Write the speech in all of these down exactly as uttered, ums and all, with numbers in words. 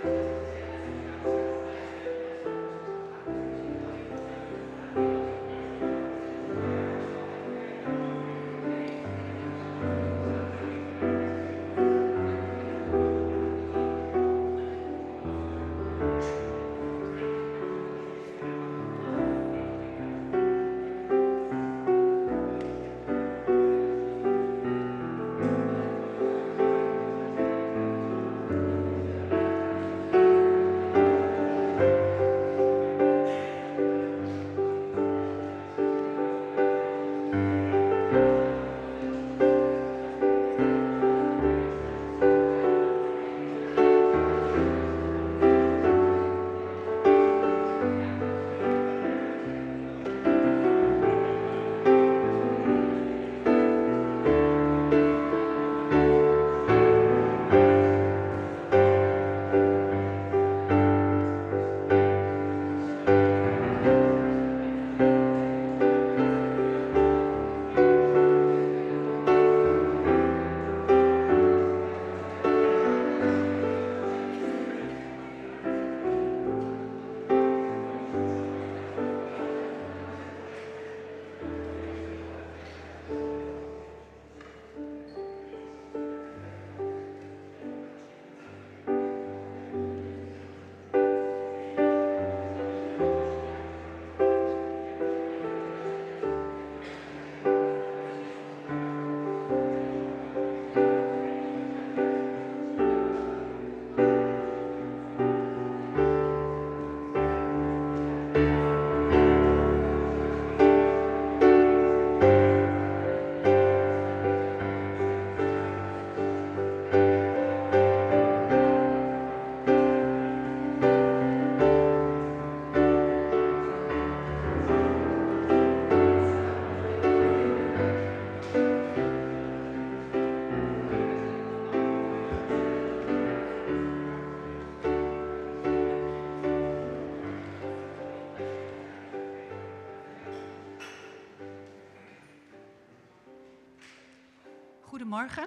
Goedemorgen.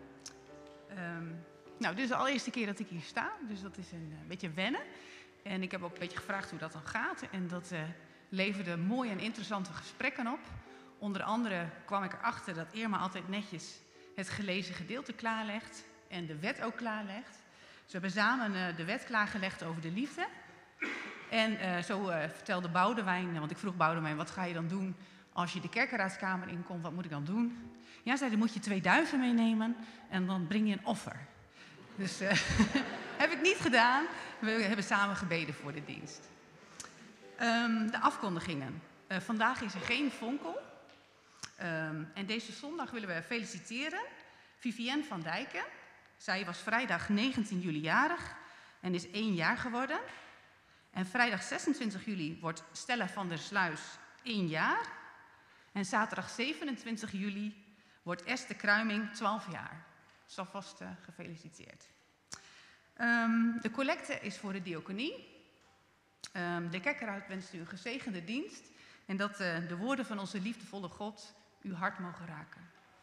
Um, nou, dit is de allereerste keer dat ik hier sta, dus dat is een, een beetje wennen. En ik heb ook een beetje gevraagd hoe dat dan gaat. En dat uh, leverde mooie en interessante gesprekken op. Onder andere kwam ik erachter dat Irma altijd netjes het gelezen gedeelte klaarlegt en de wet ook klaarlegt. Ze hebben samen uh, de wet klaargelegd over de liefde. En uh, zo uh, vertelde Boudewijn, want ik vroeg Boudewijn, wat ga je dan doen als je de kerkenraadskamer inkomt? Wat moet ik dan doen? Ja, zei, dan moet je twee duiven meenemen en dan breng je een offer. Dus uh, heb ik niet gedaan. We hebben samen gebeden voor de dienst. Um, de afkondigingen. Uh, vandaag is er geen vonkel. Um, en deze zondag willen we feliciteren Vivienne van Dijken. Zij was vrijdag negentien juli jarig en is één jaar geworden. En vrijdag zesentwintig juli wordt Stella van der Sluis één jaar. En zaterdag zevenentwintig juli wordt Esther Kruiming twaalf jaar. Dus alvast uh, gefeliciteerd. Um, de collecte is voor de diaconie. Um, de kerkenraad wenst u een gezegende dienst. En dat uh, de woorden van onze liefdevolle God uw hart mogen raken.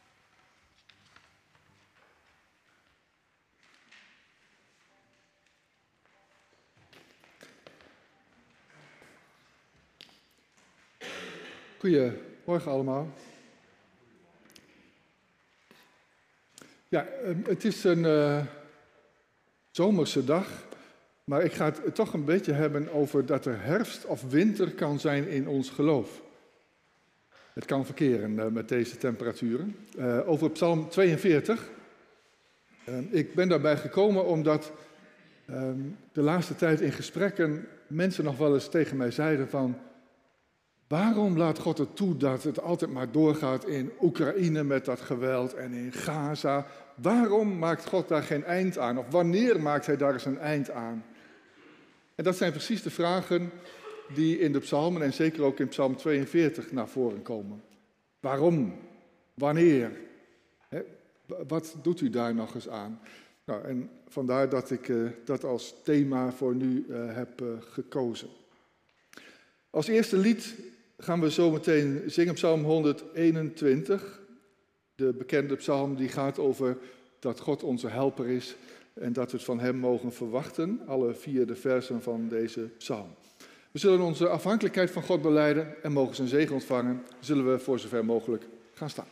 Goedemorgen allemaal. Ja, het is een uh, zomerse dag, maar ik ga het toch een beetje hebben over dat er herfst of winter kan zijn in ons geloof. Het kan verkeren uh, met deze temperaturen. Uh, over Psalm tweeënveertig. Uh, ik ben daarbij gekomen omdat uh, de laatste tijd in gesprekken mensen nog wel eens tegen mij zeiden van: waarom laat God het toe dat het altijd maar doorgaat in Oekraïne met dat geweld en in Gaza? Waarom maakt God daar geen eind aan? Of wanneer maakt hij daar eens een eind aan? En dat zijn precies de vragen die in de psalmen en zeker ook in Psalm tweeënveertig naar voren komen. Waarom? Wanneer? He, wat doet u daar nog eens aan? Nou, en vandaar dat ik uh, dat als thema voor nu uh, heb uh, gekozen. Als eerste lied gaan we zo meteen zingen Psalm honderdeenentwintig. De bekende psalm die gaat over dat God onze helper is. en dat we het van hem mogen verwachten, alle vier de versen van deze psalm. We zullen onze afhankelijkheid van God belijden en mogen zijn zegen ontvangen. Zullen we voor zover mogelijk gaan staan.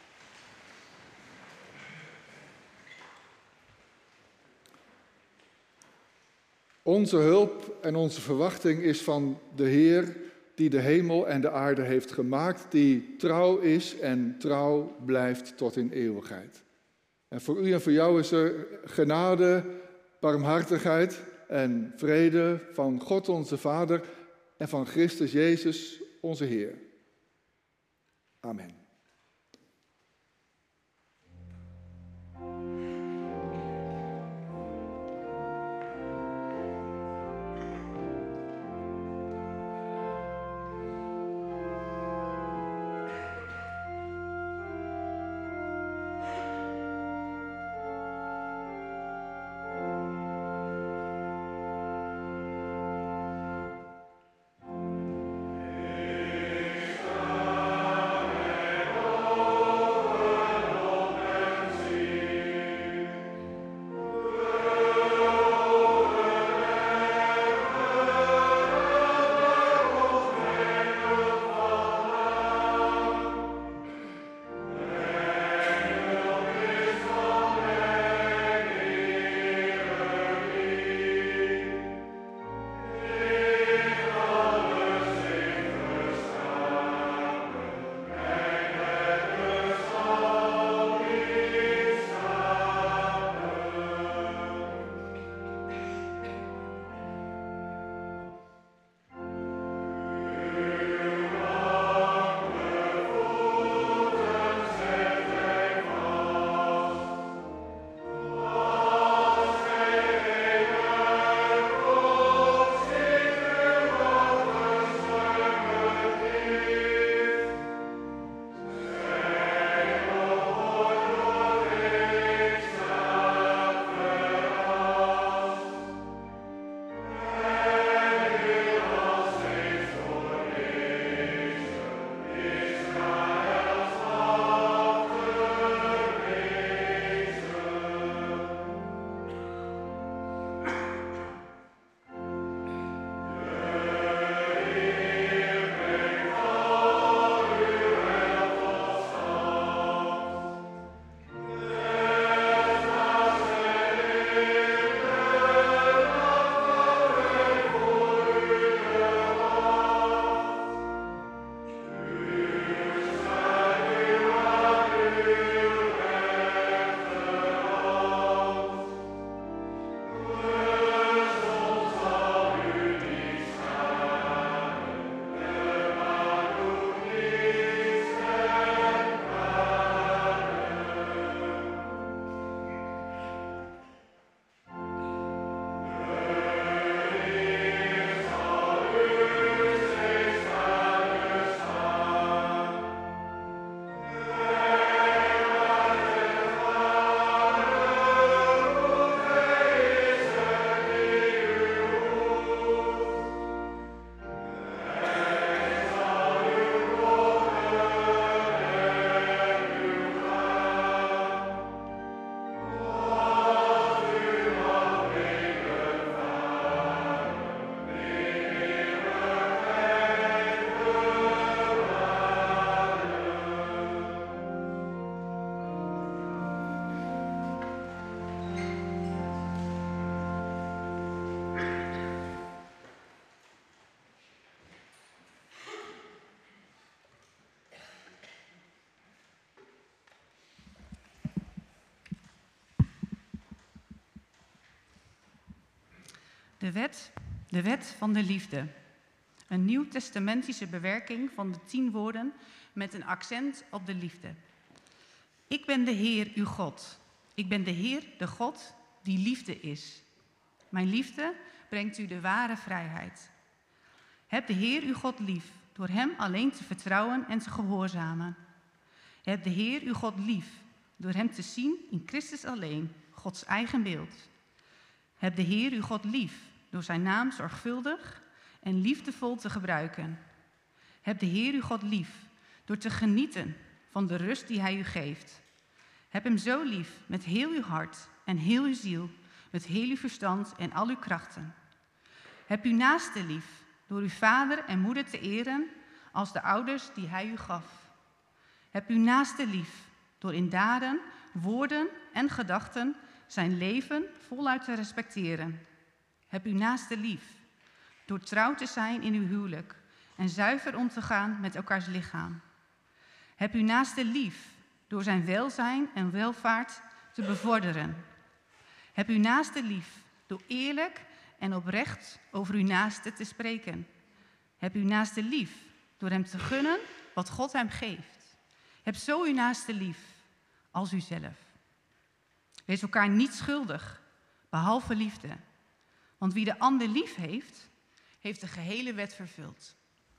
Onze hulp en onze verwachting is van de Heer die de hemel en de aarde heeft gemaakt, die trouw is en trouw blijft tot in eeuwigheid. En voor u en voor jou is er genade, barmhartigheid en vrede van God onze Vader en van Christus Jezus onze Heer. Amen. De wet, de wet van de liefde. Een nieuwtestamentische bewerking van de tien woorden met een accent op de liefde. Ik ben de Heer, uw God. Ik ben de Heer, de God die liefde is. Mijn liefde brengt u de ware vrijheid. Heb de Heer, uw God lief, door hem alleen te vertrouwen en te gehoorzamen. Heb de Heer, uw God lief, door hem te zien in Christus alleen, Gods eigen beeld. Heb de Heer, uw God lief, door zijn naam zorgvuldig en liefdevol te gebruiken. Heb de Heer, uw God lief, door te genieten van de rust die hij u geeft. Heb hem zo lief met heel uw hart en heel uw ziel, met heel uw verstand en al uw krachten. Heb uw naaste lief door uw vader en moeder te eren als de ouders die hij u gaf. Heb uw naaste lief door in daden, woorden en gedachten zijn leven voluit te respecteren. Heb uw naaste lief door trouw te zijn in uw huwelijk en zuiver om te gaan met elkaars lichaam. Heb uw naaste lief door zijn welzijn en welvaart te bevorderen. Heb uw naaste lief door eerlijk en oprecht over uw naaste te spreken. Heb uw naaste lief door hem te gunnen wat God hem geeft. Heb zo uw naaste lief als uzelf. Wees elkaar niet schuldig, behalve liefde. Want wie de ander lief heeft, heeft de gehele wet vervuld.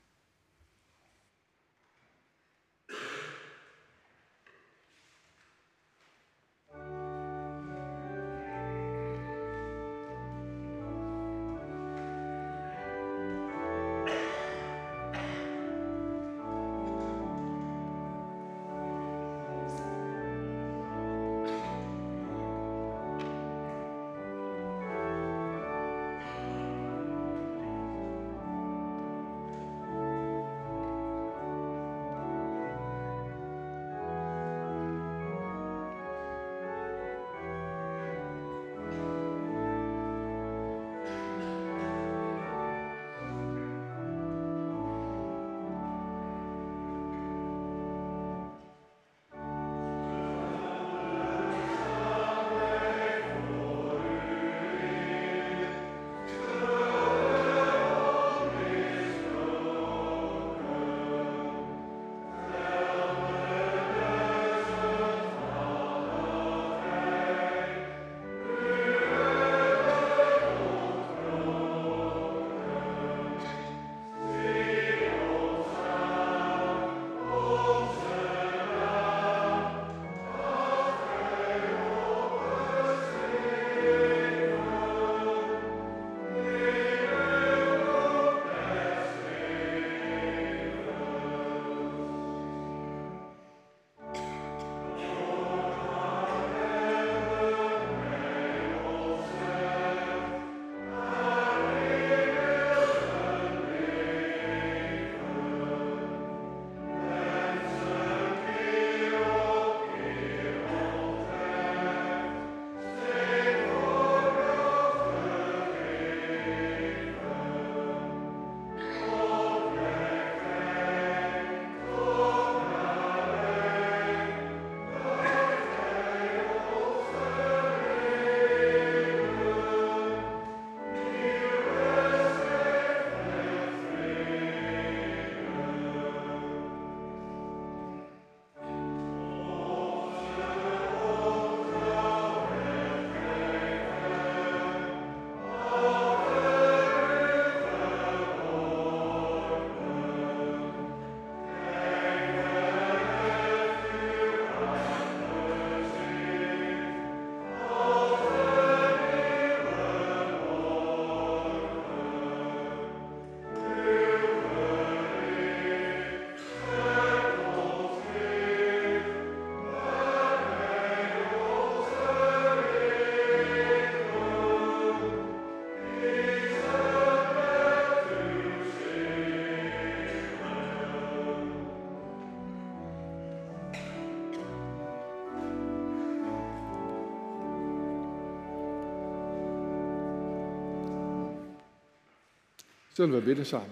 Zullen we bidden samen?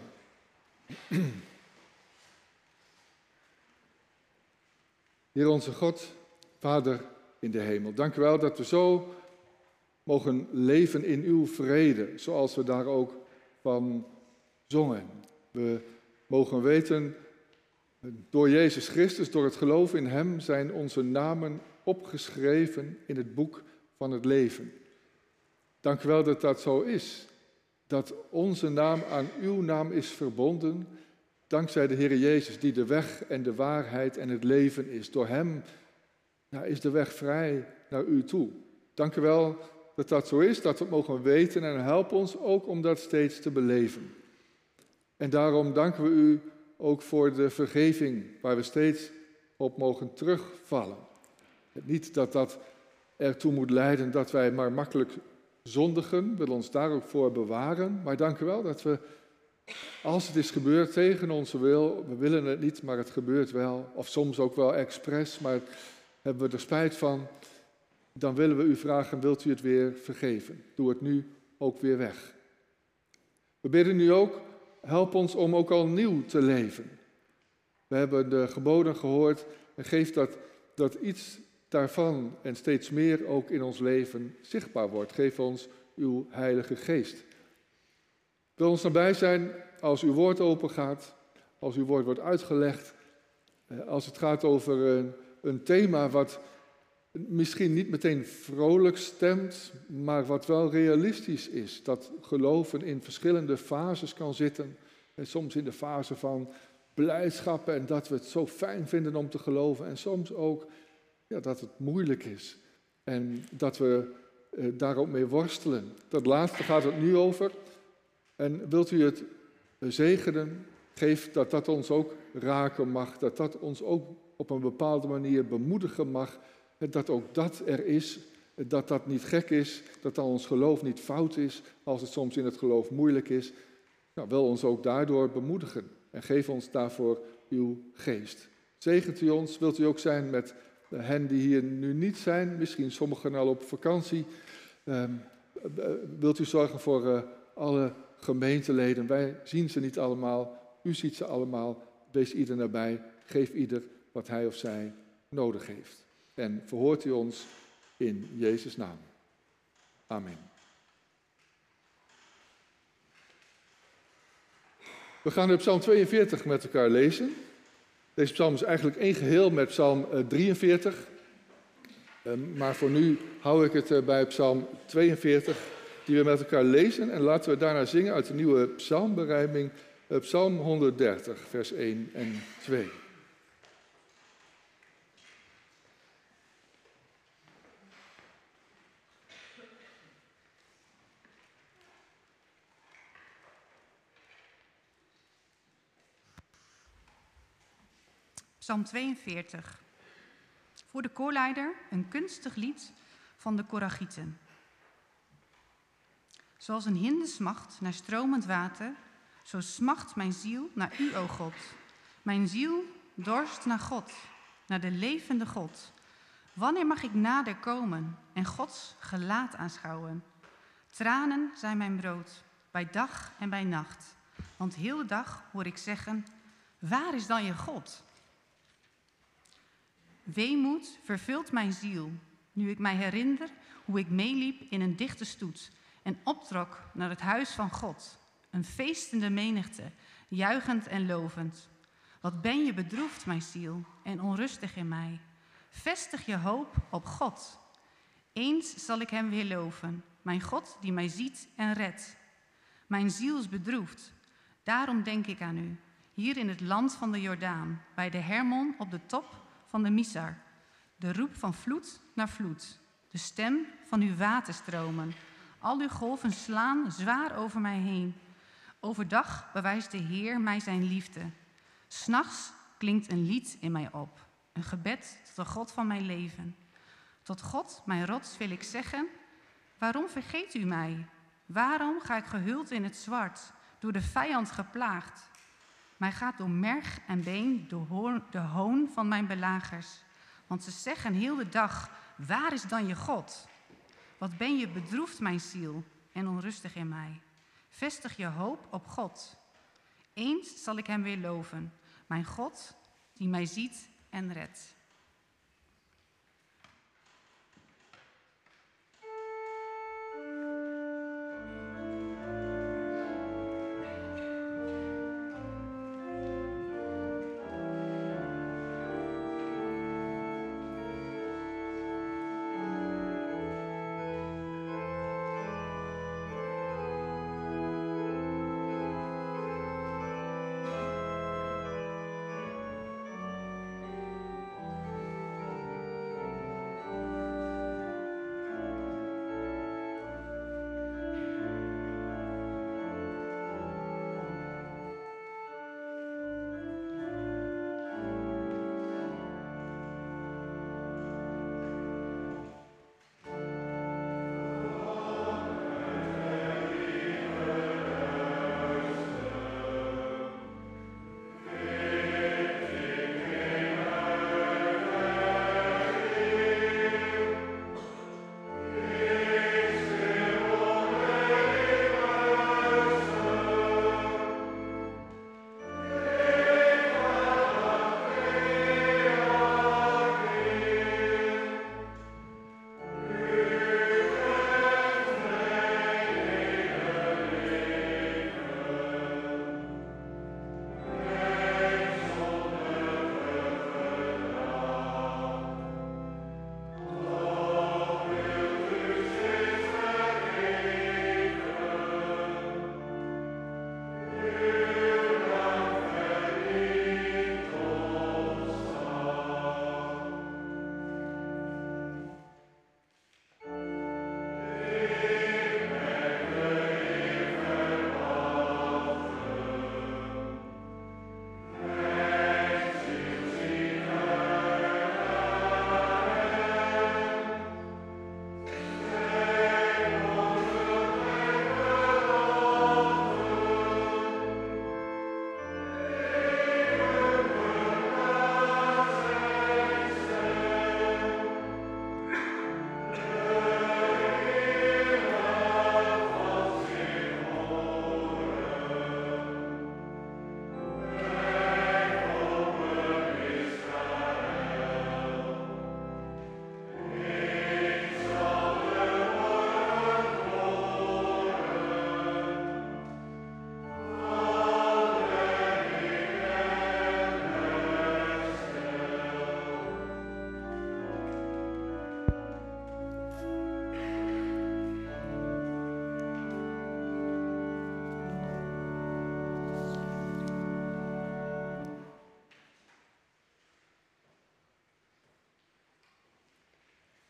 Heer onze God, Vader in de hemel, dank u wel dat we zo mogen leven in uw vrede, zoals we daar ook van zongen. We mogen weten, door Jezus Christus, door het geloof in hem, zijn onze namen opgeschreven in het boek van het leven. Dank u wel dat dat zo is, dat onze naam aan uw naam is verbonden, dankzij de Heer Jezus, die de weg en de waarheid en het leven is. Door hem nou, is de weg vrij naar u toe. Dank u wel dat dat zo is, dat we het mogen weten en help ons ook om dat steeds te beleven. En daarom danken we u ook voor de vergeving waar we steeds op mogen terugvallen. Niet dat dat ertoe moet leiden dat wij maar makkelijk zondigen, wil ons daar ook voor bewaren. Maar dank u wel dat we, als het is gebeurd tegen onze wil, we willen het niet, maar het gebeurt wel, of soms ook wel expres, maar hebben we er spijt van, dan willen we u vragen, wilt u het weer vergeven? Doe het nu ook weer weg. We bidden nu ook, help ons om ook al nieuw te leven. We hebben de geboden gehoord en geef dat, dat iets daarvan en steeds meer ook in ons leven zichtbaar wordt. Geef ons uw Heilige Geest. Wil ons nabij zijn als uw woord open gaat, als uw woord wordt uitgelegd, als het gaat over een, een thema wat misschien niet meteen vrolijk stemt, maar wat wel realistisch is. Dat geloven in verschillende fases kan zitten. En soms in de fase van blijdschap en dat we het zo fijn vinden om te geloven. En soms ook ja, dat het moeilijk is en dat we eh, daar ook mee worstelen. Dat laatste gaat het nu over. En wilt u het zegenen, geef dat dat ons ook raken mag, dat dat ons ook op een bepaalde manier bemoedigen mag. Dat ook dat er is, dat dat niet gek is, dat dan ons geloof niet fout is, als het soms in het geloof moeilijk is. Nou, wil ons ook daardoor bemoedigen en geef ons daarvoor uw geest. Zegent u ons, wilt u ook zijn met hen die hier nu niet zijn, misschien sommigen al op vakantie. Uh, wilt u zorgen voor uh, alle gemeenteleden, wij zien ze niet allemaal, u ziet ze allemaal, wees ieder nabij, geef ieder wat hij of zij nodig heeft. En verhoort u ons in Jezus' naam. Amen. We gaan nu Psalm tweeënveertig met elkaar lezen. Deze psalm is eigenlijk één geheel met Psalm drieënveertig. Maar voor nu hou ik het bij Psalm tweeënveertig, die we met elkaar lezen. En laten we daarna zingen uit de nieuwe psalmberijming, Psalm honderddertig, vers één en twee. Psalm tweeënveertig. Voor de koorleider een kunstig lied van de Koragieten. Zoals een hinde smacht naar stromend water, zo smacht mijn ziel naar u, o God. Mijn ziel dorst naar God, naar de levende God. Wanneer mag ik nader komen en Gods gelaat aanschouwen? Tranen zijn mijn brood, bij dag en bij nacht. Want heel de dag hoor ik zeggen, waar is dan je God? Weemoed vervult mijn ziel, nu ik mij herinner hoe ik meeliep in een dichte stoet en optrok naar het huis van God. Een feestende menigte, juichend en lovend. Wat ben je bedroefd, mijn ziel, en onrustig in mij. Vestig je hoop op God. Eens zal ik hem weer loven, mijn God die mij ziet en redt. Mijn ziel is bedroefd, daarom denk ik aan u. Hier in het land van de Jordaan, bij de Hermon op de top van de Misar. De roep van vloed naar vloed, de stem van uw waterstromen. Al uw golven slaan zwaar over mij heen. Overdag bewijst de Heer mij zijn liefde. 'S Nachts klinkt een lied in mij op, een gebed tot de God van mijn leven. Tot God, mijn rots, wil ik zeggen, waarom vergeet u mij? Waarom ga ik gehuld in het zwart, door de vijand geplaagd? Mij gaat door merg en been de hoon van mijn belagers. Want ze zeggen heel de dag, waar is dan je God? Wat ben je bedroefd, mijn ziel, en onrustig in mij. Vestig je hoop op God. Eens zal ik hem weer loven, mijn God die mij ziet en redt.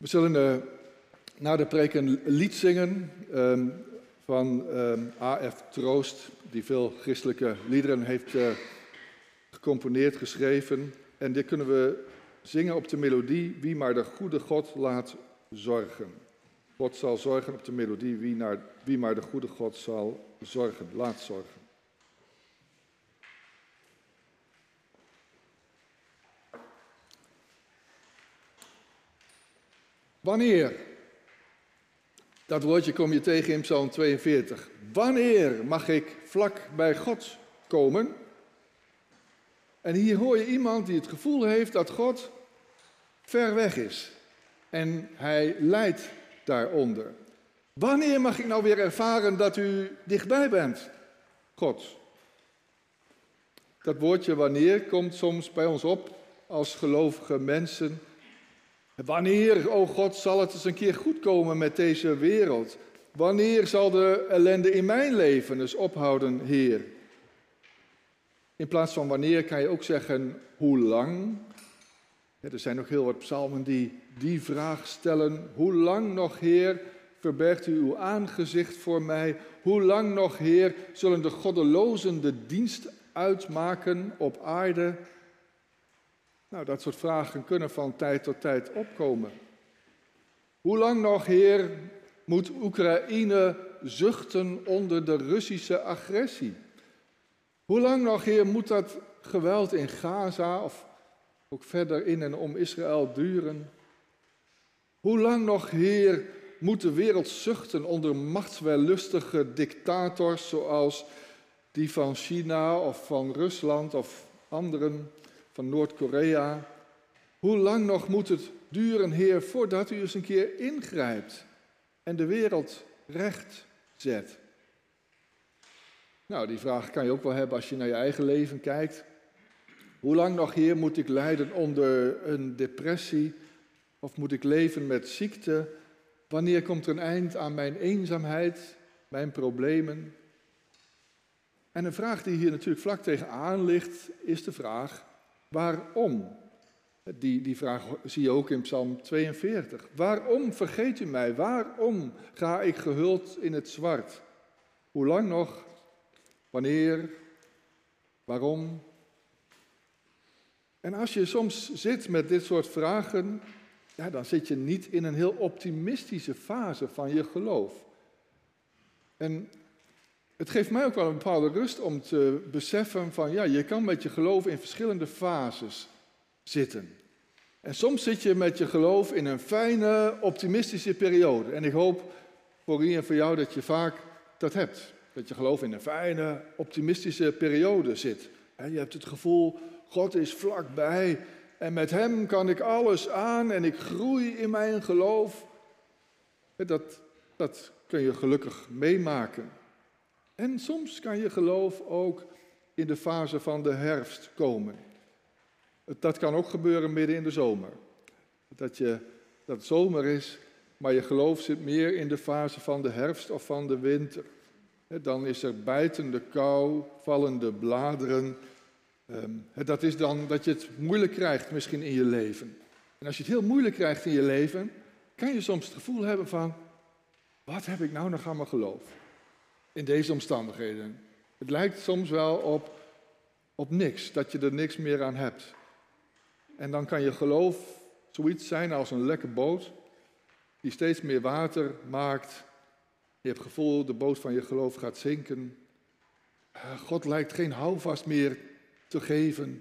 We zullen uh, na de preek een lied zingen um, van um, A F Troost, die veel christelijke liederen heeft uh, gecomponeerd, geschreven. En dit kunnen we zingen op de melodie Wie maar de goede God laat zorgen. God zal zorgen op de melodie Wie, naar, wie maar de goede God zal zorgen, laat zorgen. Wanneer? Dat woordje kom je tegen in Psalm tweeënveertig. Wanneer mag ik vlak bij God komen? En hier hoor je iemand die het gevoel heeft dat God ver weg is. En hij lijdt daaronder. Wanneer mag ik nou weer ervaren dat u dichtbij bent, God? Dat woordje wanneer komt soms bij ons op als gelovige mensen. Wanneer, o God, zal het eens een keer goed komen met deze wereld? Wanneer zal de ellende in mijn leven eens ophouden, Heer? In plaats van wanneer kan je ook zeggen, hoe lang? Ja, er zijn nog heel wat psalmen die die vraag stellen. Hoe lang nog, Heer, verbergt u uw aangezicht voor mij? Hoe lang nog, Heer, zullen de goddelozen de dienst uitmaken op aarde? Nou, dat soort vragen kunnen van tijd tot tijd opkomen. Hoe lang nog, Heer, moet Oekraïne zuchten onder de Russische agressie? Hoe lang nog, Heer, moet dat geweld in Gaza of ook verder in en om Israël duren? Hoe lang nog, Heer, moet de wereld zuchten onder machtswellustige dictators zoals die van China of van Rusland of anderen, van Noord-Korea? Hoe lang nog moet het duren, Heer, voordat u eens een keer ingrijpt en de wereld recht zet? Nou, die vraag kan je ook wel hebben als je naar je eigen leven kijkt. Hoe lang nog, Heer, moet ik lijden onder een depressie? Of moet ik leven met ziekte? Wanneer komt er een eind aan mijn eenzaamheid, mijn problemen? En een vraag die hier natuurlijk vlak tegenaan ligt, is de vraag, waarom? Die, die vraag zie je ook in Psalm tweeënveertig. Waarom vergeet u mij? Waarom ga ik gehuld in het zwart? Hoe lang nog? Wanneer? Waarom? En als je soms zit met dit soort vragen, ja, dan zit je niet in een heel optimistische fase van je geloof. En het geeft mij ook wel een bepaalde rust om te beseffen van, ja, je kan met je geloof in verschillende fases zitten. En soms zit je met je geloof in een fijne, optimistische periode. En ik hoop voor u en voor jou dat je vaak dat hebt. Dat je geloof in een fijne, optimistische periode zit. En je hebt het gevoel, God is vlakbij en met hem kan ik alles aan en ik groei in mijn geloof. Dat, dat kun je gelukkig meemaken. En soms kan je geloof ook in de fase van de herfst komen. Dat kan ook gebeuren midden in de zomer. Dat, je, dat het zomer is, maar je geloof zit meer in de fase van de herfst of van de winter. Dan is er bijtende kou, vallende bladeren. Dat is dan dat je het moeilijk krijgt misschien in je leven. En als je het heel moeilijk krijgt in je leven, kan je soms het gevoel hebben van, wat heb ik nou nog aan mijn geloof? In deze omstandigheden. Het lijkt soms wel op, op niks, dat je er niks meer aan hebt. En dan kan je geloof zoiets zijn als een lekke boot, die steeds meer water maakt. Je hebt het gevoel, de boot van je geloof gaat zinken. God lijkt geen houvast meer te geven.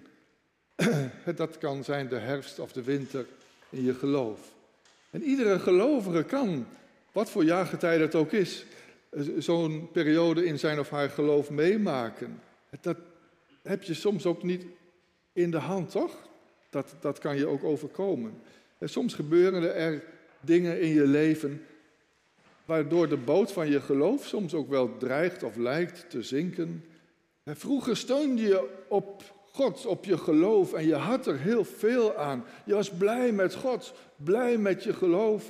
Dat kan zijn de herfst of de winter in je geloof. En iedere gelovige kan, wat voor jaargetijde het ook is, zo'n periode in zijn of haar geloof meemaken. Dat heb je soms ook niet in de hand, toch? Dat, dat kan je ook overkomen. En soms gebeuren er dingen in je leven waardoor de boot van je geloof soms ook wel dreigt of lijkt te zinken. En vroeger steunde je op God, op je geloof en je had er heel veel aan. Je was blij met God, blij met je geloof.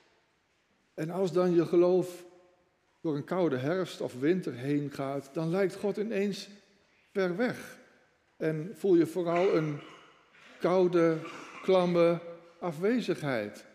En als dan je geloof door een koude herfst of winter heen gaat, dan lijkt God ineens ver weg. En voel je vooral een koude, klamme afwezigheid.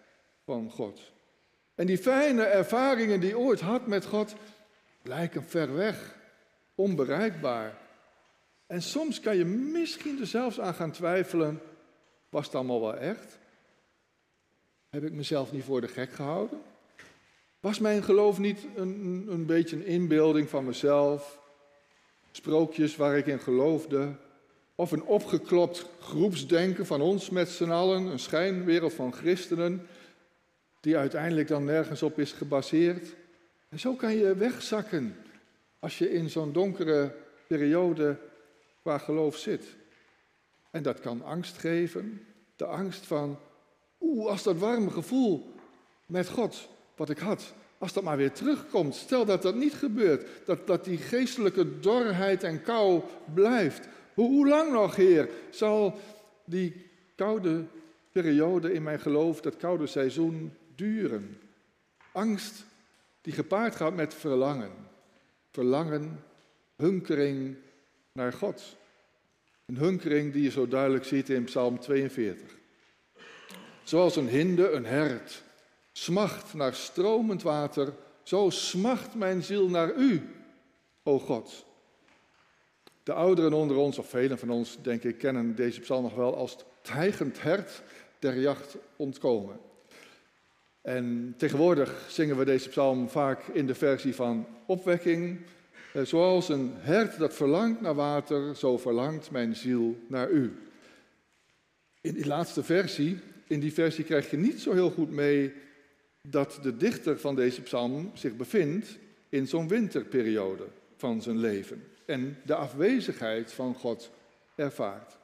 van God. En die fijne ervaringen die je ooit had met God, lijken ver weg, onbereikbaar. En soms kan je misschien er zelfs aan gaan twijfelen, was het allemaal wel echt? Heb ik mezelf niet voor de gek gehouden? Was mijn geloof niet een, een beetje een inbeelding van mezelf? Sprookjes waar ik in geloofde? Of een opgeklopt groepsdenken van ons met z'n allen, een schijnwereld van christenen, die uiteindelijk dan nergens op is gebaseerd? En zo kan je wegzakken als je in zo'n donkere periode qua geloof zit. En dat kan angst geven, de angst van, oeh, als dat warme gevoel met God, wat ik had, als dat maar weer terugkomt, stel dat dat niet gebeurt, dat, dat die geestelijke dorheid en kou blijft. Hoe, hoe lang nog, Heer, zal die koude periode in mijn geloof, dat koude seizoen, duren? Angst die gepaard gaat met verlangen. Verlangen, hunkering naar God. Een hunkering die je zo duidelijk ziet in Psalm tweeënveertig. Zoals een hinde, een hert, smacht naar stromend water, zo smacht mijn ziel naar u, o God. De ouderen onder ons, of velen van ons, denk ik, kennen deze psalm nog wel als het tijgend hert der jacht ontkomen. En tegenwoordig zingen we deze psalm vaak in de versie van opwekking. Zoals een hert dat verlangt naar water, zo verlangt mijn ziel naar u. In die laatste versie, in die versie krijg je niet zo heel goed mee dat de dichter van deze psalm zich bevindt in zo'n winterperiode van zijn leven. En de afwezigheid van God ervaart.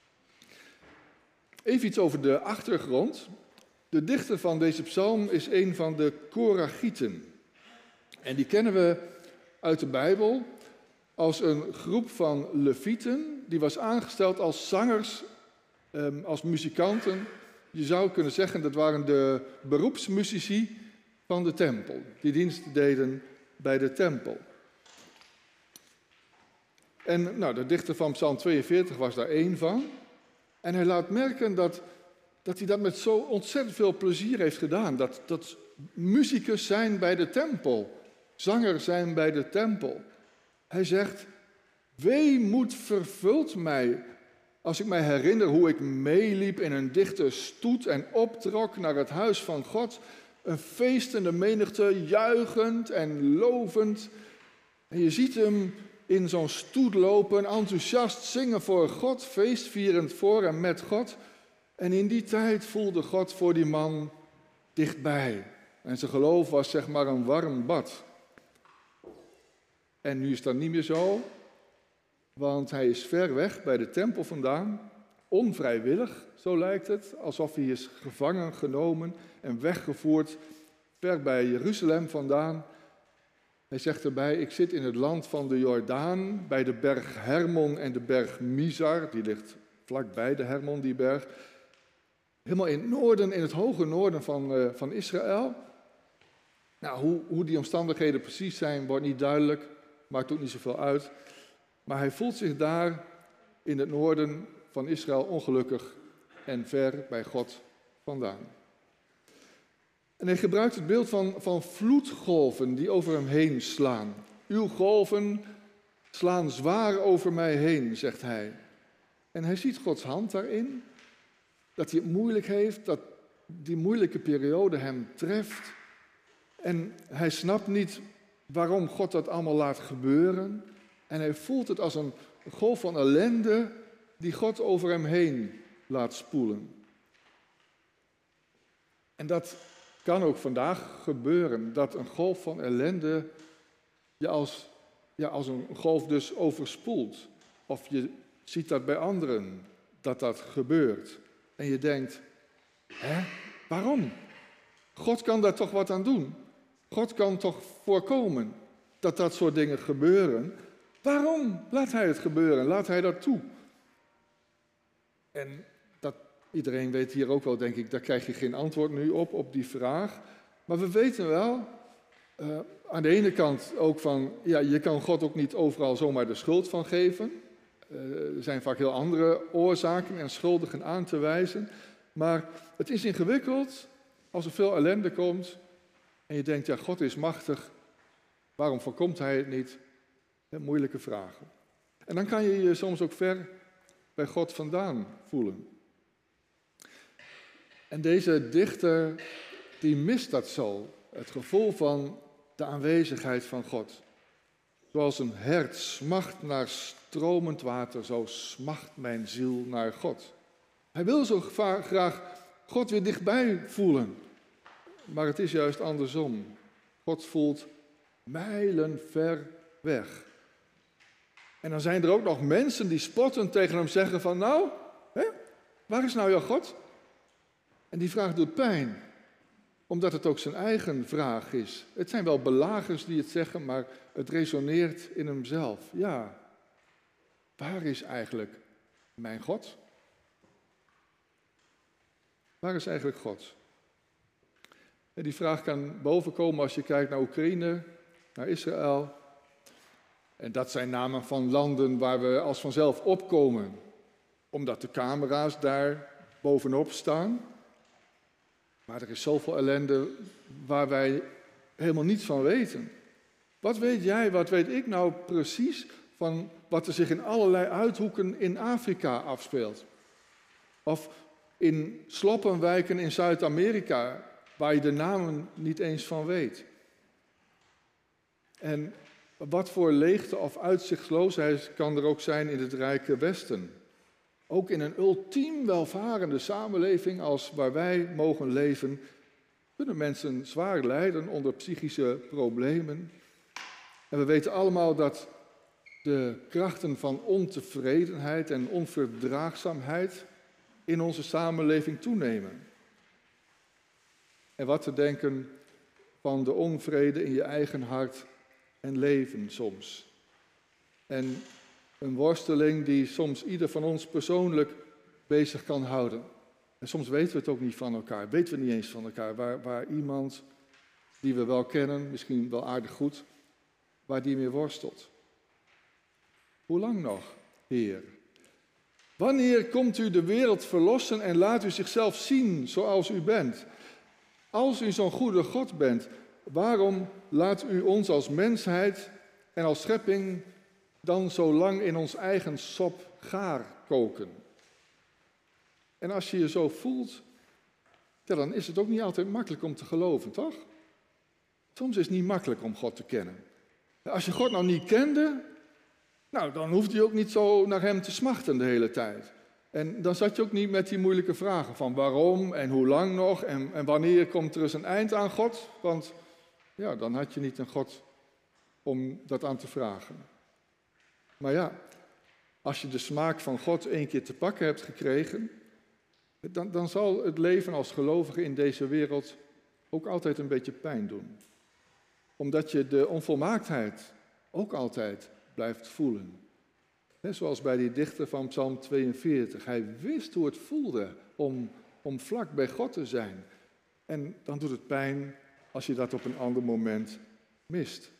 Even iets over de achtergrond. De dichter van deze psalm is een van de Korachieten. En die kennen we uit de Bijbel als een groep van levieten die was aangesteld als zangers, als muzikanten. Je zou kunnen zeggen dat waren de beroepsmuzici van de tempel, die dienst deden bij de tempel. En nou, de dichter van Psalm tweeënveertig was daar één van. En hij laat merken dat, dat hij dat met zo ontzettend veel plezier heeft gedaan. Dat, dat muzikus zijn bij de tempel, zangers zijn bij de tempel. Hij zegt, weemoed vervult mij als ik mij herinner hoe ik meeliep in een dichte stoet en optrok naar het huis van God. Een feestende menigte, juichend en lovend. En je ziet hem in zo'n stoet lopen, enthousiast zingen voor God, feestvierend voor en met God. En in die tijd voelde God voor die man dichtbij. En zijn geloof was zeg maar een warm bad. En nu is dat niet meer zo, want hij is ver weg bij de tempel vandaan, onvrijwillig, zo lijkt het, alsof hij is gevangen genomen en weggevoerd ver bij Jeruzalem vandaan. Hij zegt erbij, ik zit in het land van de Jordaan, bij de berg Hermon en de berg Mizar, die ligt vlakbij de Hermon, die berg. Helemaal in het noorden, in het hoge noorden van, uh, van Israël. Nou, hoe, hoe die omstandigheden precies zijn, wordt niet duidelijk, maakt ook niet zoveel uit. Maar hij voelt zich daar in het noorden van Israël ongelukkig en ver bij God vandaan. En hij gebruikt het beeld van, van vloedgolven die over hem heen slaan. Uw golven slaan zwaar over mij heen, zegt hij. En hij ziet Gods hand daarin, dat hij het moeilijk heeft, dat die moeilijke periode hem treft. En hij snapt niet waarom God dat allemaal laat gebeuren. En hij voelt het als een golf van ellende die God over hem heen laat spoelen. En dat kan ook vandaag gebeuren, dat een golf van ellende je als, ja, als een golf dus overspoelt. Of je ziet dat bij anderen, dat dat gebeurt. En je denkt, hè, waarom? God kan daar toch wat aan doen. God kan toch voorkomen dat dat soort dingen gebeuren. Waarom laat hij het gebeuren? Laat hij dat toe? En dat, iedereen weet hier ook wel, denk ik, daar krijg je geen antwoord nu op, op die vraag. Maar we weten wel, uh, aan de ene kant ook van, ja, je kan God ook niet overal zomaar de schuld van geven. Uh, er zijn vaak heel andere oorzaken en schuldigen aan te wijzen. Maar het is ingewikkeld Als er veel ellende komt en je denkt, ja, God is machtig, waarom voorkomt hij het niet? Ja, moeilijke vragen. En dan kan je je soms ook ver bij God vandaan voelen. En deze dichter, die mist dat zo. Het gevoel van de aanwezigheid van God. Zoals een hert smacht naar stromend water, zo smacht mijn ziel naar God. Hij wil zo graag God weer dichtbij voelen. Maar het is juist andersom. God voelt mijlen ver weg. En dan zijn er ook nog mensen die spottend tegen hem zeggen van, nou, hè, waar is nou jouw God? En die vraag doet pijn, omdat het ook zijn eigen vraag is. Het zijn wel belagers die het zeggen, maar het resoneert in hemzelf. Ja, waar is eigenlijk mijn God? Waar is eigenlijk God? En die vraag kan bovenkomen als je kijkt naar Oekraïne, naar Israël. En dat zijn namen van landen waar we als vanzelf opkomen, omdat de camera's daar bovenop staan. Maar er is zoveel ellende waar wij helemaal niets van weten. Wat weet jij, wat weet ik nou precies van wat er zich in allerlei uithoeken in Afrika afspeelt? Of in sloppenwijken in Zuid-Amerika, waar je de namen niet eens van weet. En wat voor leegte of uitzichtloosheid kan er ook zijn in het rijke Westen? Ook in een ultiem welvarende samenleving als waar wij mogen leven, kunnen mensen zwaar lijden onder psychische problemen. En we weten allemaal dat de krachten van ontevredenheid en onverdraagzaamheid in onze samenleving toenemen. En wat te denken van de onvrede in je eigen hart en leven soms. En een worsteling die soms ieder van ons persoonlijk bezig kan houden. En soms weten we het ook niet van elkaar, weten we niet eens van elkaar. Waar, waar iemand die we wel kennen, misschien wel aardig goed, waar die mee worstelt. Hoe lang nog, Heer? Wanneer komt u de wereld verlossen en laat u zichzelf zien zoals u bent? Als u zo'n goede God bent, waarom laat u ons als mensheid en als schepping dan zo lang in ons eigen sop gaar koken? En als je je zo voelt, ja, dan is het ook niet altijd makkelijk om te geloven, toch? Soms is het niet makkelijk om God te kennen. Als je God nou niet kende, nou, dan hoefde je ook niet zo naar hem te smachten de hele tijd. En dan zat je ook niet met die moeilijke vragen van waarom en hoe lang nog en, en wanneer komt er eens een eind aan God? Want ja, dan had je niet een God om dat aan te vragen. Maar ja, als je de smaak van God één keer te pakken hebt gekregen, dan, dan zal het leven als gelovige in deze wereld ook altijd een beetje pijn doen. Omdat je de onvolmaaktheid ook altijd blijft voelen. Net zoals bij die dichter van Psalm tweeënveertig. Hij wist hoe het voelde om, om vlak bij God te zijn. En dan doet het pijn als je dat op een ander moment mist.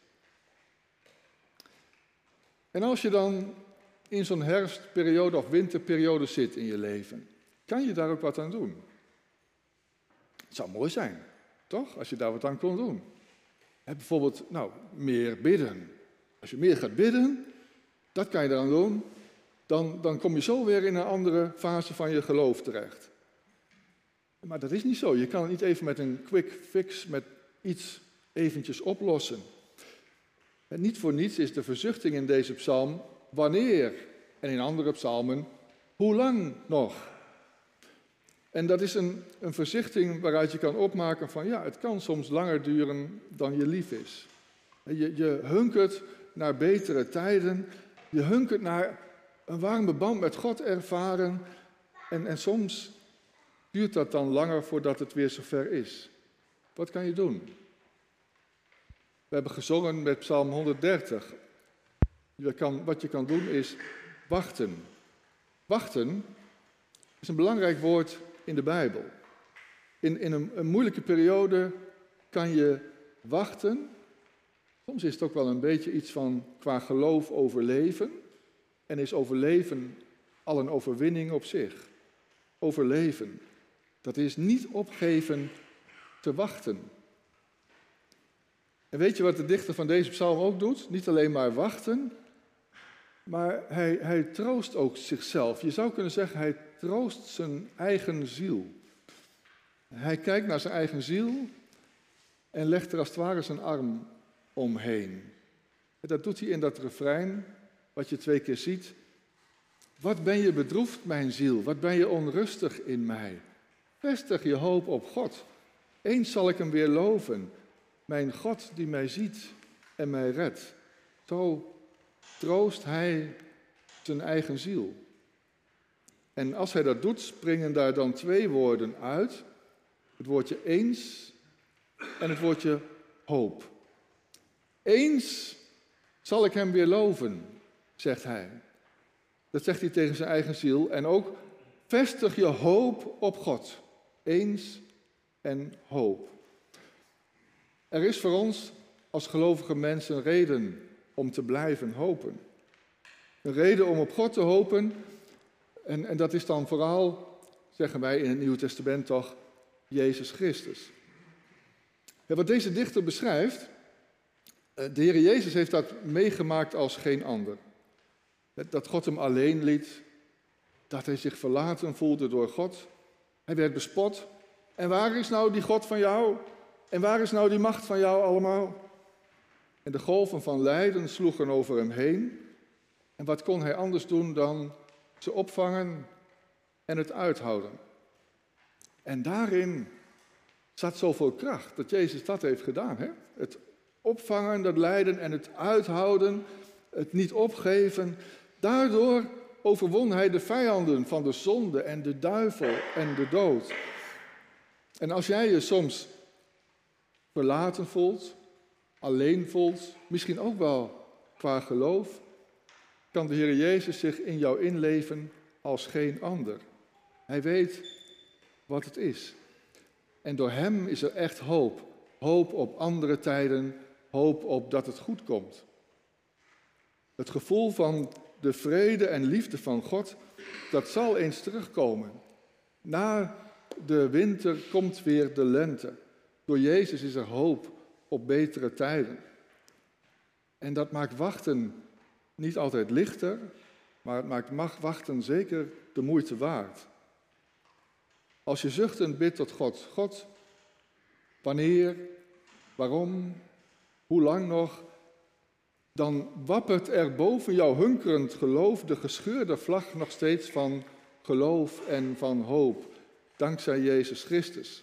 En als je dan in zo'n herfstperiode of winterperiode zit in je leven, kan je daar ook wat aan doen. Het zou mooi zijn, toch? Als je daar wat aan kon doen. He, bijvoorbeeld, nou, meer bidden. Als je meer gaat bidden, dat kan je eraan doen, dan, dan kom je zo weer in een andere fase van je geloof terecht. Maar dat is niet zo. Je kan het niet even met een quick fix, met iets eventjes oplossen. En niet voor niets is de verzuchting in deze psalm, wanneer? En in andere psalmen, hoe lang nog? En dat is een, een verzuchting waaruit je kan opmaken van, ja, het kan soms langer duren dan je lief is. Je, je hunkert naar betere tijden, je hunkert naar een warme band met God ervaren. En, en soms duurt dat dan langer voordat het weer zover is. Wat kan je doen? We hebben gezongen met Psalm honderddertig. Je kan, wat je kan doen is wachten. Wachten is een belangrijk woord in de Bijbel. In, in een, een moeilijke periode kan je wachten. Soms is het ook wel een beetje iets van qua geloof overleven. En is overleven al een overwinning op zich. Overleven, dat is niet opgeven te wachten. En weet je wat de dichter van deze psalm ook doet? Niet alleen maar wachten, maar hij, hij troost ook zichzelf. Je zou kunnen zeggen, hij troost zijn eigen ziel. Hij kijkt naar zijn eigen ziel en legt er als het ware zijn arm omheen. En dat doet hij in dat refrein, wat je twee keer ziet. Wat ben je bedroefd, mijn ziel? Wat ben je onrustig in mij? Vestig je hoop op God. Eens zal ik hem weer loven. Mijn God die mij ziet en mij redt. Zo troost hij zijn eigen ziel. En als hij dat doet, springen daar dan twee woorden uit. Het woordje eens en het woordje hoop. Eens zal ik hem weer loven, zegt hij. Dat zegt hij tegen zijn eigen ziel. En ook vestig je hoop op God. Eens en hoop. Er is voor ons als gelovige mensen een reden om te blijven hopen. Een reden om op God te hopen. En, en dat is dan vooral, zeggen wij in het Nieuwe Testament toch, Jezus Christus. Ja, wat deze dichter beschrijft, de Heer Jezus heeft dat meegemaakt als geen ander. Dat God hem alleen liet, dat hij zich verlaten voelde door God. Hij werd bespot. En waar is nou die God van jou? En waar is nou die macht van jou allemaal? En de golven van lijden sloegen over hem heen. En wat kon hij anders doen dan ze opvangen en het uithouden? En daarin zat zoveel kracht dat Jezus dat heeft gedaan. Hè? Het opvangen, dat lijden en het uithouden, het niet opgeven. Daardoor overwon hij de vijanden van de zonde en de duivel en de dood. En als jij je soms verlaten voelt, alleen voelt, misschien ook wel qua geloof, kan de Heer Jezus zich in jou inleven als geen ander. Hij weet wat het is. En door hem is er echt hoop. Hoop op andere tijden, hoop op dat het goed komt. Het gevoel van de vrede en liefde van God, dat zal eens terugkomen. Na de winter komt weer de lente. Door Jezus is er hoop op betere tijden. En dat maakt wachten niet altijd lichter, maar het maakt wachten zeker de moeite waard. Als je zuchtend bidt tot God, God, wanneer, waarom, hoe lang nog, dan wappert er boven jouw hunkerend geloof de gescheurde vlag nog steeds van geloof en van hoop, dankzij Jezus Christus.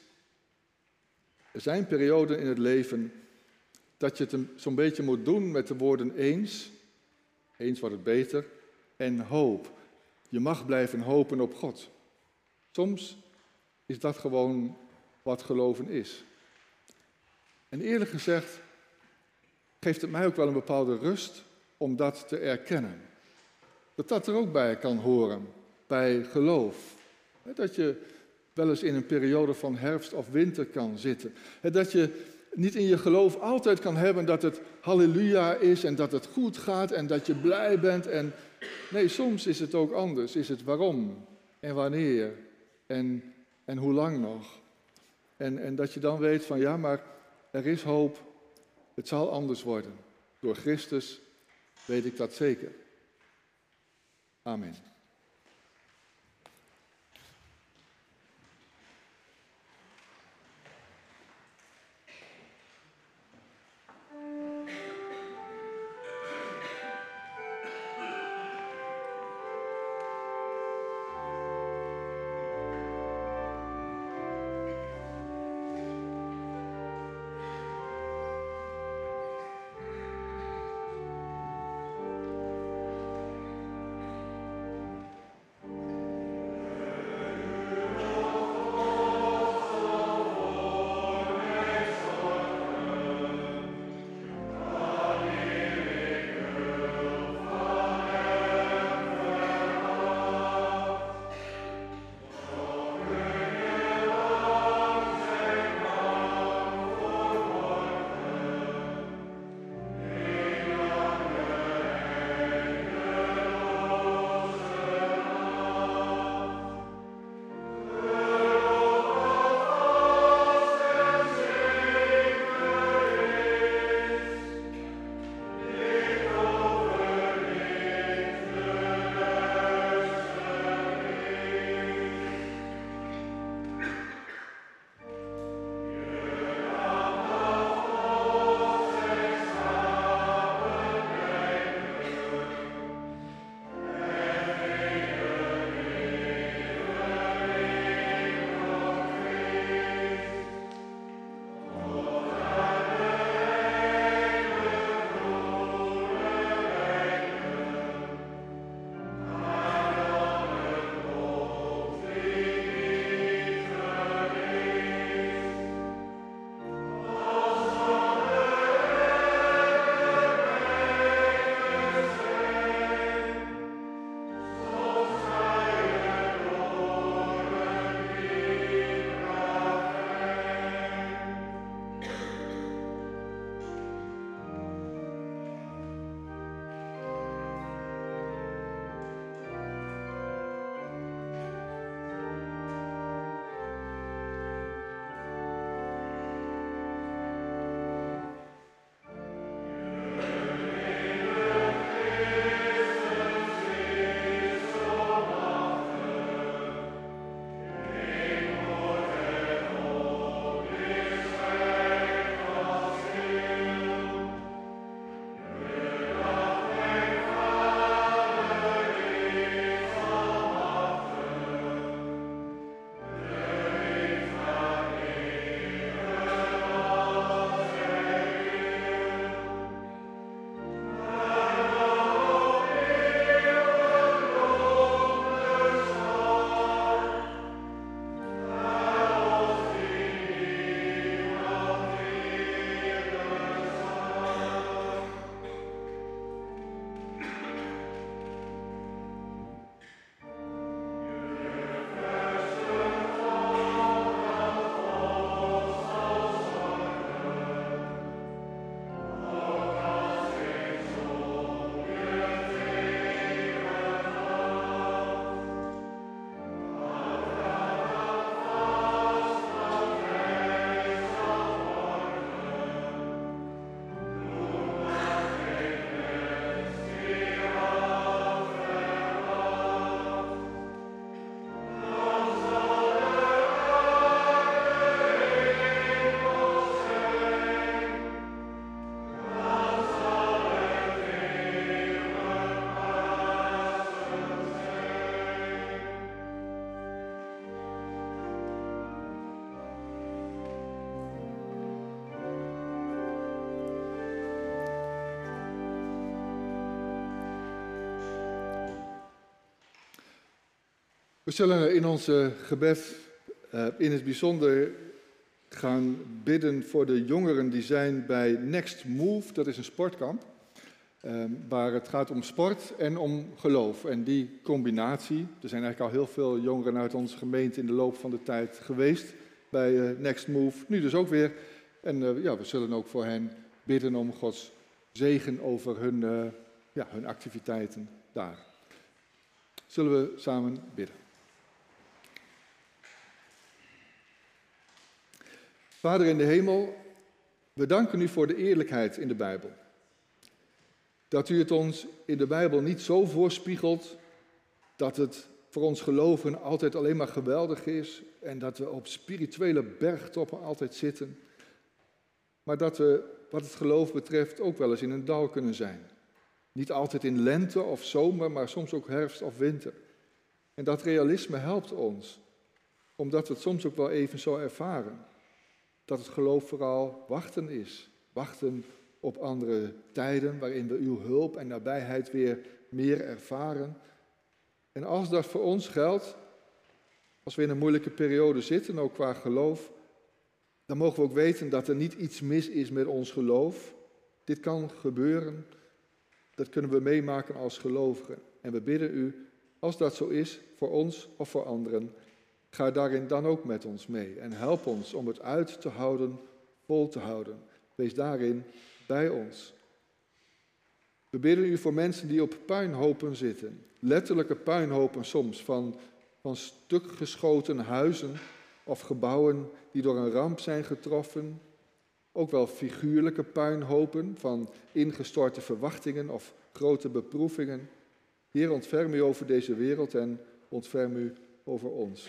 Er zijn perioden in het leven dat je het zo'n beetje moet doen met de woorden eens, eens wordt het beter, en hoop. Je mag blijven hopen op God. Soms is dat gewoon wat geloven is. En eerlijk gezegd geeft het mij ook wel een bepaalde rust om dat te erkennen. Dat dat er ook bij kan horen, bij geloof. Dat je wel eens in een periode van herfst of winter kan zitten. Dat je niet in je geloof altijd kan hebben dat het halleluja is en dat het goed gaat en dat je blij bent. En nee, soms is het ook anders. Is het waarom en wanneer en, en hoe lang nog. En, en dat je dan weet van ja, maar er is hoop. Het zal anders worden. Door Christus weet ik dat zeker. Amen. We zullen in onze gebed uh, in het bijzonder gaan bidden voor de jongeren die zijn bij Next Move. Dat is een sportkamp uh, waar het gaat om sport en om geloof. En die combinatie, er zijn eigenlijk al heel veel jongeren uit onze gemeente in de loop van de tijd geweest bij uh, Next Move. Nu dus ook weer. En uh, ja, we zullen ook voor hen bidden om Gods zegen over hun, uh, ja, hun activiteiten daar. Zullen we samen bidden. Vader in de hemel, we danken u voor de eerlijkheid in de Bijbel. Dat u het ons in de Bijbel niet zo voorspiegelt dat het voor ons geloven altijd alleen maar geweldig is en dat we op spirituele bergtoppen altijd zitten. Maar dat we, wat het geloof betreft, ook wel eens in een dal kunnen zijn. Niet altijd in lente of zomer, maar soms ook herfst of winter. En dat realisme helpt ons, omdat we het soms ook wel even zo ervaren. Dat het geloof vooral wachten is. Wachten op andere tijden waarin we uw hulp en nabijheid weer meer ervaren. En als dat voor ons geldt, als we in een moeilijke periode zitten, ook qua geloof, dan mogen we ook weten dat er niet iets mis is met ons geloof. Dit kan gebeuren, dat kunnen we meemaken als gelovigen. En we bidden u, als dat zo is, voor ons of voor anderen, ga daarin dan ook met ons mee en help ons om het uit te houden, vol te houden. Wees daarin bij ons. We bidden u voor mensen die op puinhopen zitten. Letterlijke puinhopen soms van, van stukgeschoten huizen of gebouwen die door een ramp zijn getroffen. Ook wel figuurlijke puinhopen van ingestorte verwachtingen of grote beproevingen. Heer, ontferm u over deze wereld en ontferm u over ons.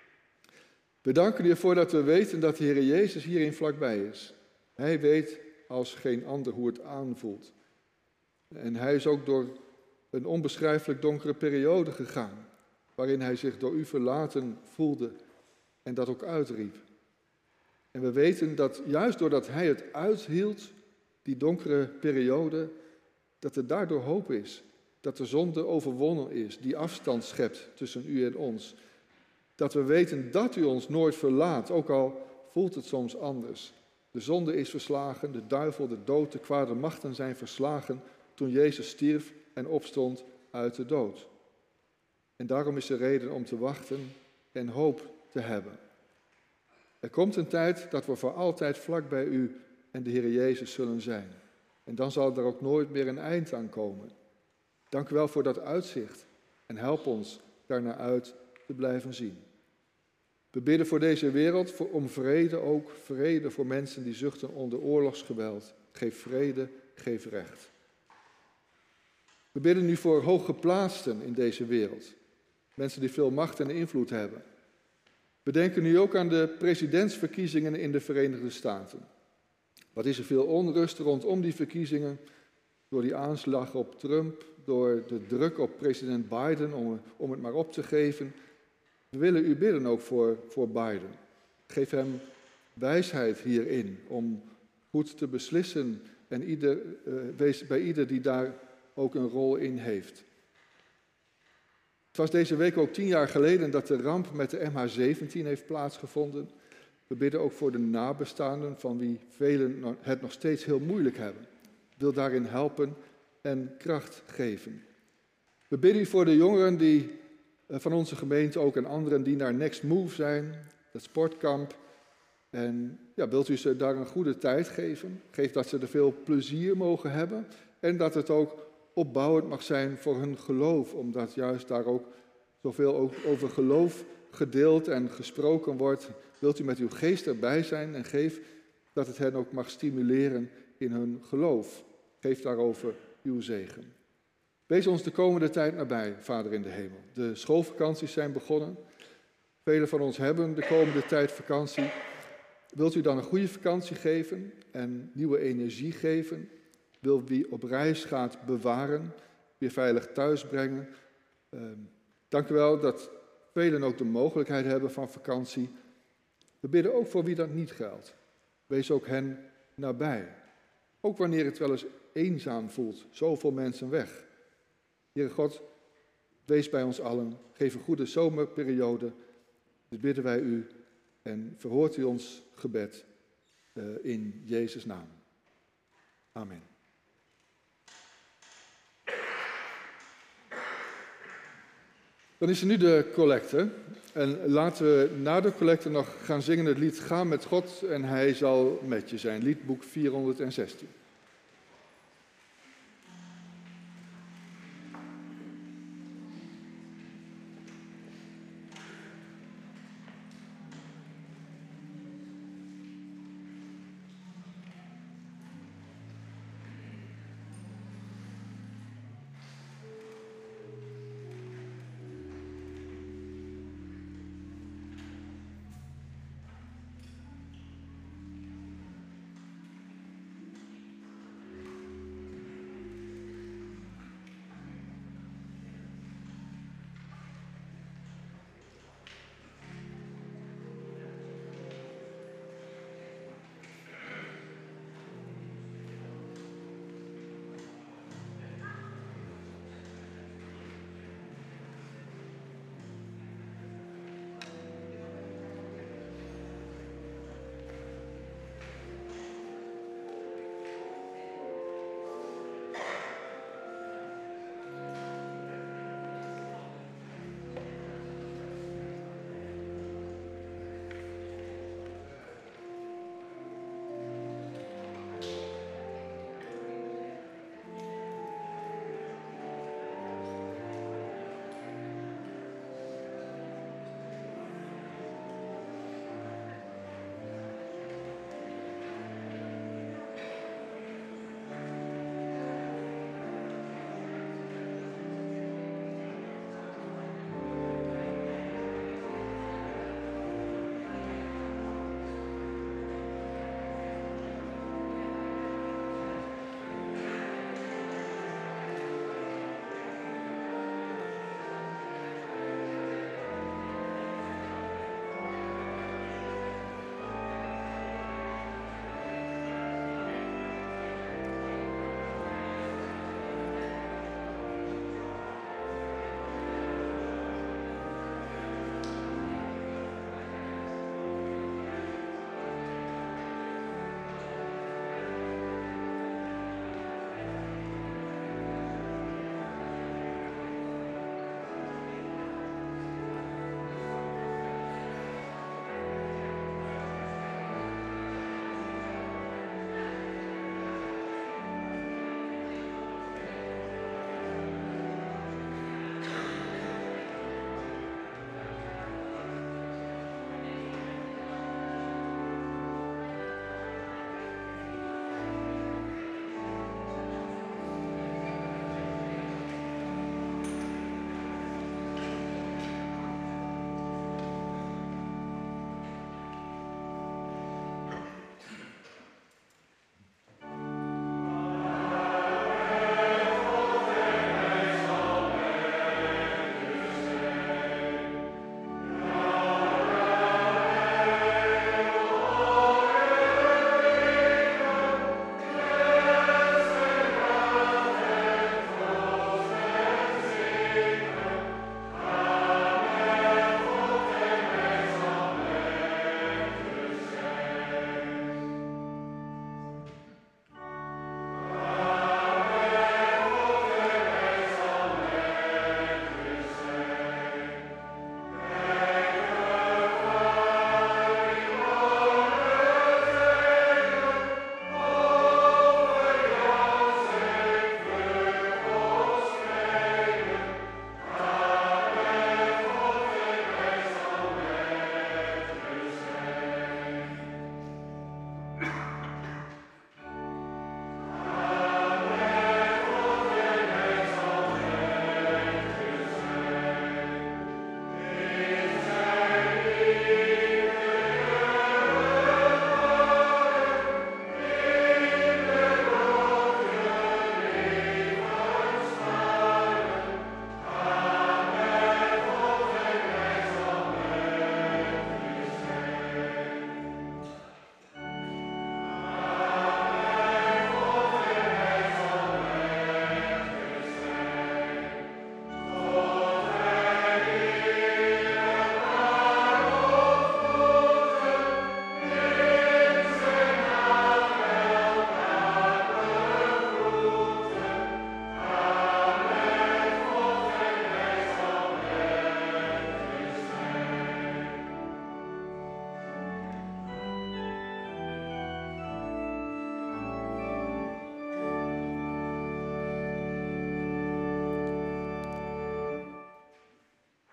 We danken u ervoor dat we weten dat de Heer Jezus hierin vlakbij is. Hij weet als geen ander hoe het aanvoelt. En hij is ook door een onbeschrijfelijk donkere periode gegaan, waarin hij zich door u verlaten voelde en dat ook uitriep. En we weten dat juist doordat hij het uithield, die donkere periode, dat er daardoor hoop is. Dat de zonde overwonnen is, die afstand schept tussen u en ons. Dat we weten dat u ons nooit verlaat, ook al voelt het soms anders. De zonde is verslagen, de duivel, de dood, de kwade machten zijn verslagen toen Jezus stierf en opstond uit de dood. En daarom is er reden om te wachten en hoop te hebben. Er komt een tijd dat we voor altijd vlak bij u en de Heer Jezus zullen zijn. En dan zal er ook nooit meer een eind aan komen. Dank u wel voor dat uitzicht en help ons daarnaar uit te blijven zien. We bidden voor deze wereld, voor, om vrede ook, vrede voor mensen die zuchten onder oorlogsgeweld. Geef vrede, geef recht. We bidden nu voor hooggeplaatsten in deze wereld. Mensen die veel macht en invloed hebben. We denken nu ook aan de presidentsverkiezingen in de Verenigde Staten. Wat is er veel onrust rondom die verkiezingen, door die aanslag op Trump, door de druk op president Biden om, om het maar op te geven. We willen u bidden ook voor, voor Biden. Geef hem wijsheid hierin om goed te beslissen en ieder, uh, wees bij ieder die daar ook een rol in heeft. Het was deze week ook tien jaar geleden dat de ramp met de M H zeventien heeft plaatsgevonden. We bidden ook voor de nabestaanden van wie velen het nog steeds heel moeilijk hebben. Ik wil daarin helpen en kracht geven. We bidden voor de jongeren die van onze gemeente ook en anderen die naar Next Move zijn, dat sportkamp. En ja, wilt u ze daar een goede tijd geven? Geef dat ze er veel plezier mogen hebben en dat het ook opbouwend mag zijn voor hun geloof, omdat juist daar ook zoveel ook over geloof gedeeld en gesproken wordt. Wilt u met uw geest erbij zijn en geef dat het hen ook mag stimuleren in hun geloof. Geef daarover uw zegen. Wees ons de komende tijd nabij, Vader in de hemel. De schoolvakanties zijn begonnen. Velen van ons hebben de komende tijd vakantie. Wilt u dan een goede vakantie geven en nieuwe energie geven? Wil wie op reis gaat bewaren, weer veilig thuis brengen? Uh, dank u wel dat velen ook de mogelijkheid hebben van vakantie. We bidden ook voor wie dat niet geldt. Wees ook hen nabij. Ook wanneer het wel eens eenzaam voelt, zoveel mensen weg. Heere God, wees bij ons allen. Geef een goede zomerperiode. Dit bidden wij u en verhoort u ons gebed uh, in Jezus' naam. Amen. Dan is er nu de collecte. En laten we na de collecte nog gaan zingen het lied Ga met God en Hij zal met je zijn. Liedboek vierhonderdzestien.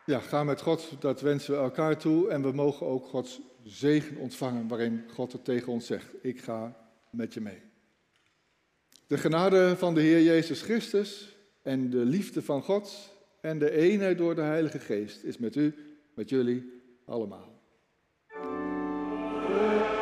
ja, ga met God, dat wensen we elkaar toe. En we mogen ook Gods zegen ontvangen waarin God het tegen ons zegt. Ik ga met je mee. De genade van de Heer Jezus Christus en de liefde van God en de eenheid door de Heilige Geest is met u, met jullie allemaal.